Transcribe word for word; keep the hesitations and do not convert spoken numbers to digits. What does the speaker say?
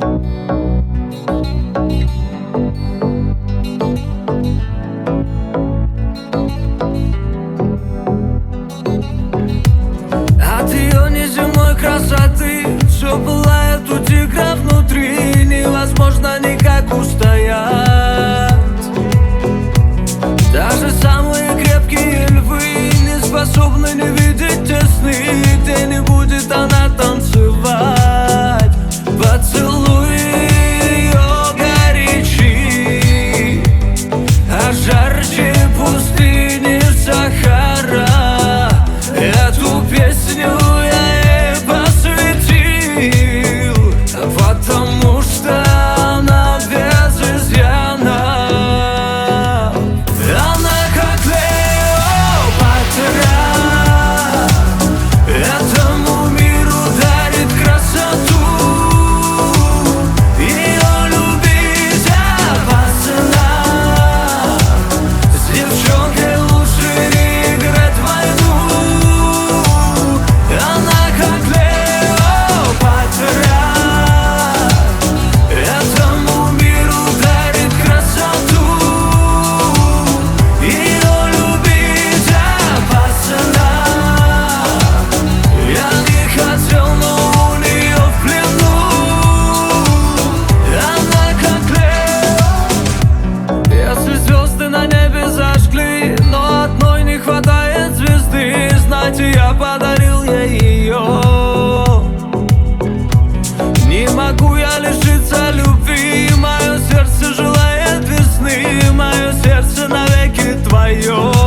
От ее неземной красоты все пылает у тигра внутри. Невозможно никак устоять. Даже самые крепкие львы не способны не видеть те сны, где не будет она танцевать. Поцелуй ее горячи, а жарче пустыни Сахара. Эту песню я ей посвятил, потому что она без изъяна. Она как Клеопатра, этому миру дарит красоту. Ее любить опасно, с девчонкой лучше не играть в войну. Она как Клеопатра, этому миру дарит красоту. Ее любить опасно, я не хотел, но у нее в плену. Она как Клеопатра. Если звезды на небе зажгли, но одной не хватает звезды, знаете, я подарил ей ее. Не могу я лишиться любви, мое сердце желает весны, мое сердце навеки твое.